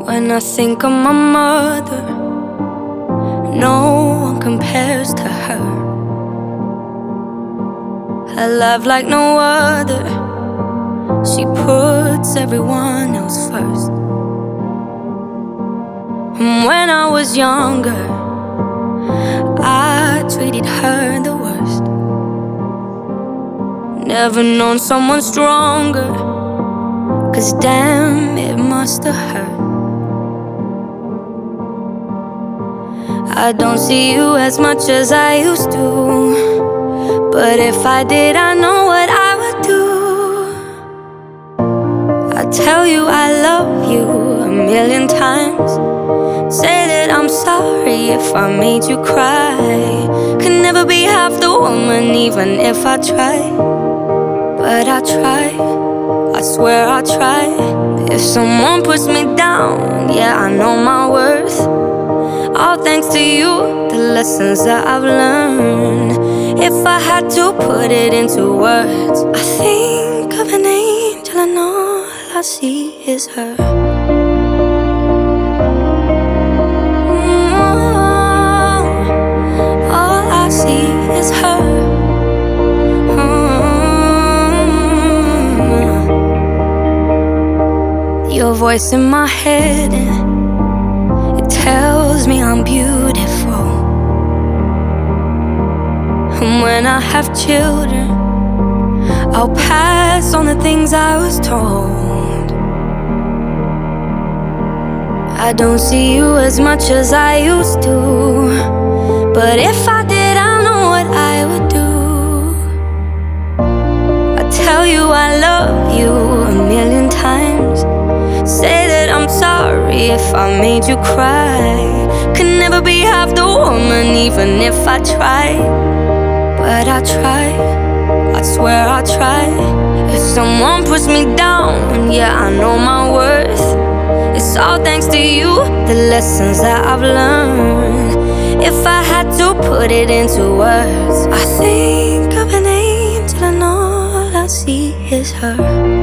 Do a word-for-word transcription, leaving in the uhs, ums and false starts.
When I think of my mother, no one compares to her. Her love like no other, she puts everyone else first. And when I was younger, I treated her the worst. Never known someone stronger, 'cause damn, it must have hurt. I don't see you as much as I used to, but if I did, I know what I would do. I tell you I love you a million times, say that I'm sorry if I made you cry. Could never be half the woman, even if I try. But I try, I swear I try. If someone puts me down, yeah, I know my worth. All thanks to you, the lessons that I've learned. If I had to put it into words, I think of an angel and all I see is her. Mm, all I see is her. Mm, your voice in my head, tells me I'm beautiful. And when I have children, I'll pass on the things I was told. I don't see you as much as I used to, but if I did, I know what I would do. I tell you I love you a million times, say that I'm sorry if I made you cry. Could never be half the woman, even if I tried. But I try, I swear I try. If someone puts me down, yeah, I know my worth. It's all thanks to you, the lessons that I've learned. If I had to put it into words, I think of an angel and all I see is her.